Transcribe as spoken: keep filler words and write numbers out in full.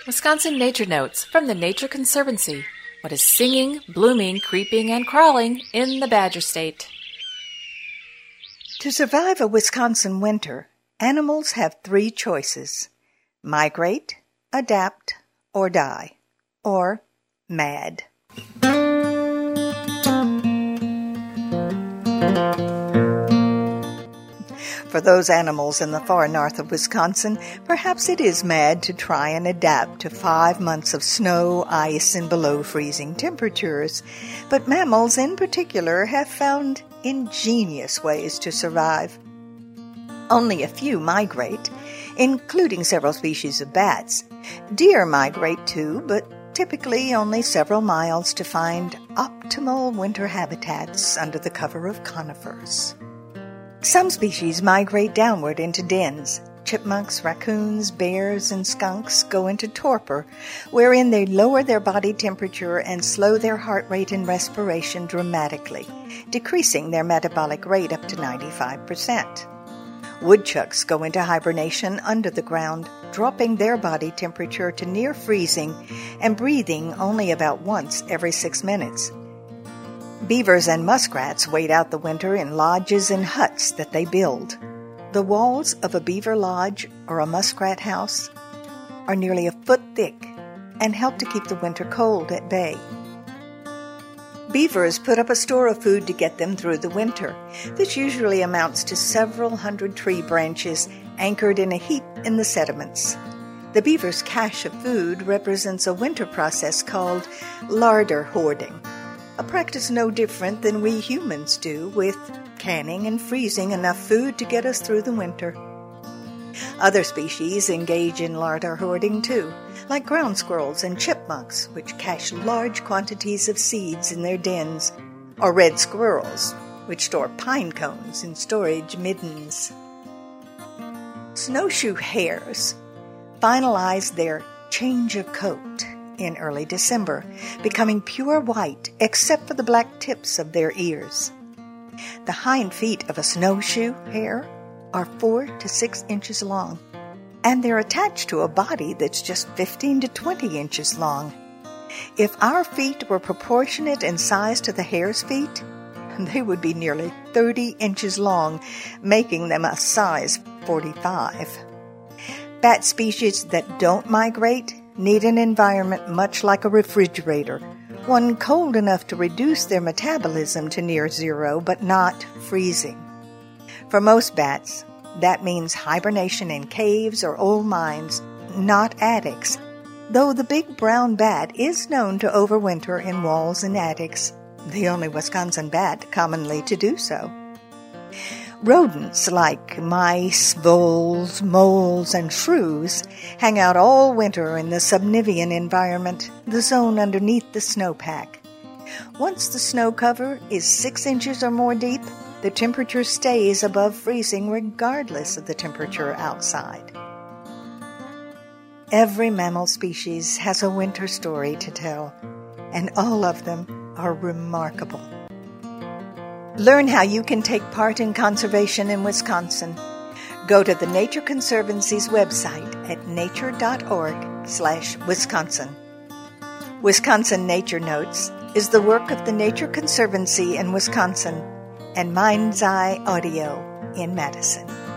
Wisconsin Nature Notes from the Nature Conservancy. What is singing, blooming, creeping, and crawling in the Badger State? To survive a Wisconsin winter, animals have three choices: migrate, adapt, or die, or mad. For those animals in the far north of Wisconsin, perhaps it is mad to try and adapt to five months of snow, ice, and below freezing temperatures. But mammals in particular have found ingenious ways to survive. Only a few migrate, including several species of bats. Deer migrate too, but typically only several miles to find optimal winter habitats under the cover of conifers. Some species migrate downward into dens. Chipmunks, raccoons, bears, and skunks go into torpor, wherein they lower their body temperature and slow their heart rate and respiration dramatically, decreasing their metabolic rate up to ninety-five percent. Woodchucks go into hibernation under the ground, dropping their body temperature to near freezing and breathing only about once every six minutes. Beavers and muskrats wait out the winter in lodges and huts that they build. The walls of a beaver lodge or a muskrat house are nearly a foot thick and help to keep the winter cold at bay. Beavers put up a store of food to get them through the winter. This usually amounts to several hundred tree branches anchored in a heap in the sediments. The beaver's cache of food represents a winter process called larder hoarding, a practice no different than we humans do with canning and freezing enough food to get us through the winter. Other species engage in larder hoarding too, like ground squirrels and chipmunks, which cache large quantities of seeds in their dens, or red squirrels, which store pine cones in storage middens. Snowshoe hares finalize their change of coat in early December, becoming pure white except for the black tips of their ears. The hind feet of a snowshoe hare are four to six inches long, and they're attached to a body that's just fifteen to twenty inches long. If our feet were proportionate in size to the hare's feet, they would be nearly thirty inches long, making them a size forty-five. Bat species that don't migrate need an environment much like a refrigerator, one cold enough to reduce their metabolism to near zero, but not freezing. For most bats, that means hibernation in caves or old mines, not attics, though the big brown bat is known to overwinter in walls and attics, the only Wisconsin bat commonly to do so. Rodents like mice, voles, moles, and shrews hang out all winter in the subnivean environment, the zone underneath the snowpack. Once the snow cover is six inches or more deep, the temperature stays above freezing regardless of the temperature outside. Every mammal species has a winter story to tell, and all of them are remarkable. Learn how you can take part in conservation in Wisconsin. Go to the Nature Conservancy's website at nature.org slash Wisconsin. Wisconsin Nature Notes is the work of the Nature Conservancy in Wisconsin and Mind's Eye Audio in Madison.